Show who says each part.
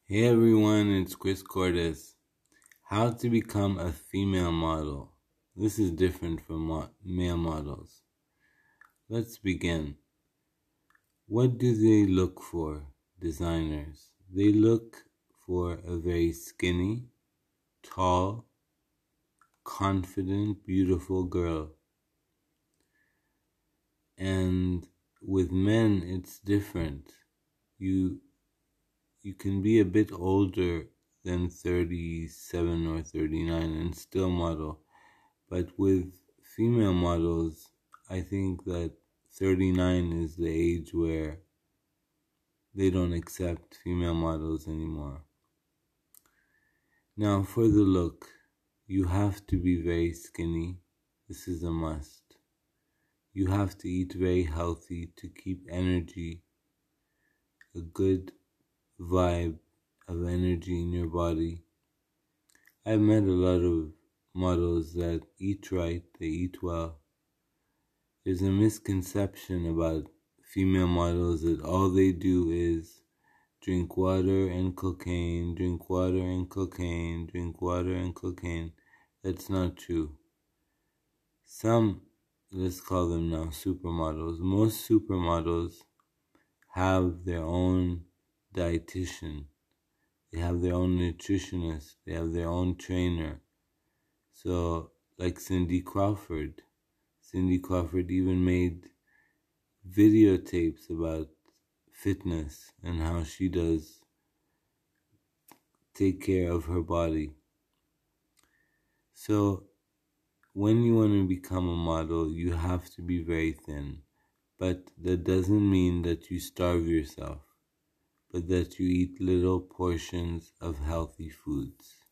Speaker 1: Hey everyone, it's Chris Cordes. How to become a female model. This is different from male models. Let's begin. What do they look for, designers? They look for a very skinny, tall, confident, beautiful girl. And with men, it's different. You can be a bit older than 37 or 39 and still model. But with female models, I think that 39 is the age where they don't accept female models anymore. Now, for the look, you have to be very skinny. This is a must. You have to eat very healthy to keep energy, a good vibe of energy in your body. I've met a lot of models that eat right, they eat well. There's a misconception about female models that all they do is drink water and cocaine, drink water and cocaine, drink water and cocaine. That's not true. Some, let's call them now supermodels, most supermodels have their own dietitian. They have their own nutritionist. They have their own trainer. So, like Cindy Crawford. Cindy Crawford even made videotapes about fitness and how she does take care of her body. So when you want to become a model, you have to be very thin. But that doesn't mean that you starve yourself, but that you eat little portions of healthy foods.